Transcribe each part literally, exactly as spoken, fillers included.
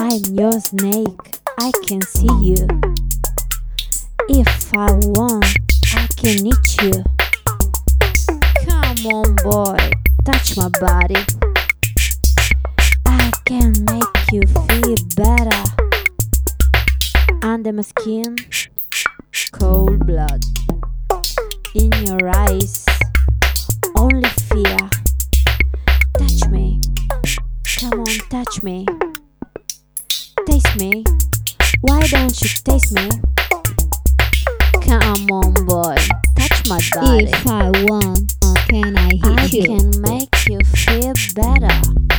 I'm your snake, I can see you. If I want, I can eat you. Come on, boy, touch my body. I can make you feel better. Under my skin, cold blood. In your eyes, only fear. Touch me, come on, touch me. Taste me, why don't you taste me? Come on, boy, touch my body. If I want, how can I hit I you? can make you feel better.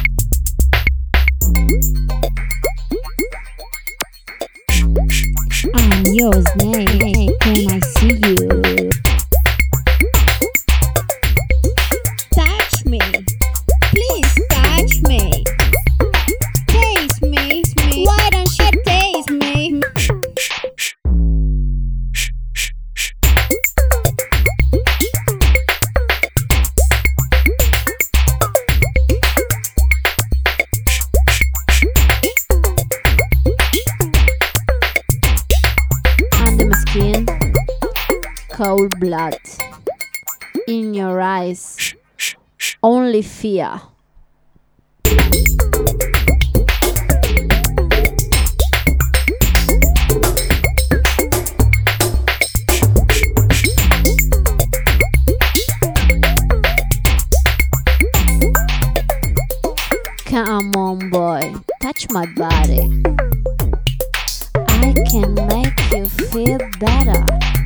I'm your snake, can I see you? Touch me, please touch me. Taste me, why don't you taste me? Under my skin, cold blood. In your eyes, only fear. Come on, boy, touch my body. I can make you feel better.